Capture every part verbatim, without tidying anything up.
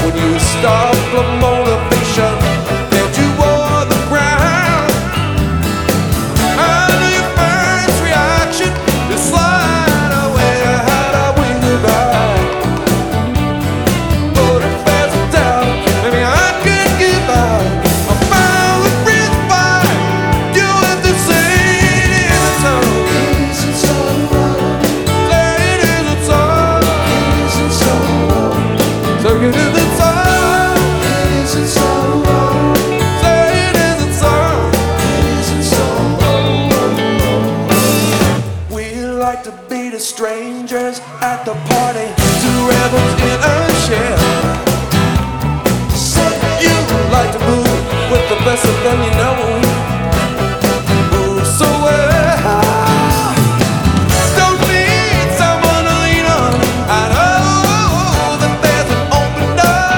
when you stop the motivation that you wore the ground. And your first reaction is slide away, had a wing goodbye. But if there's a doubt, maybe I can give out. I found the real fight. You have to say it in a tone. It isn't so wrong. Say it isn't so. It isn't so wrong. So it isn't so. It isn't so wrong. Say it isn't so. It isn't so wrong. We like to be the strangers at the party, two rebels in a shell. Say You like to move with the best of them you know. Move so well. Don't need someone to lean on. I know that there's an open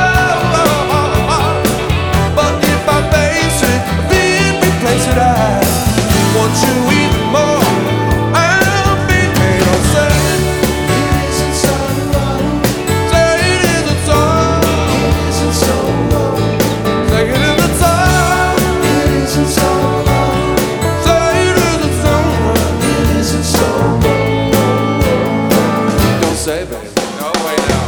door. But if I face it, then replace it, I want you even more. I'll be made on say, it isn't so wrong. say it isn't so. It isn't so wrong. Say it isn't so. It isn't so wrong. Say it isn't so. It isn't so wrong. Don't say, baby. No way now.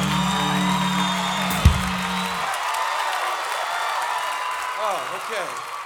Oh, okay.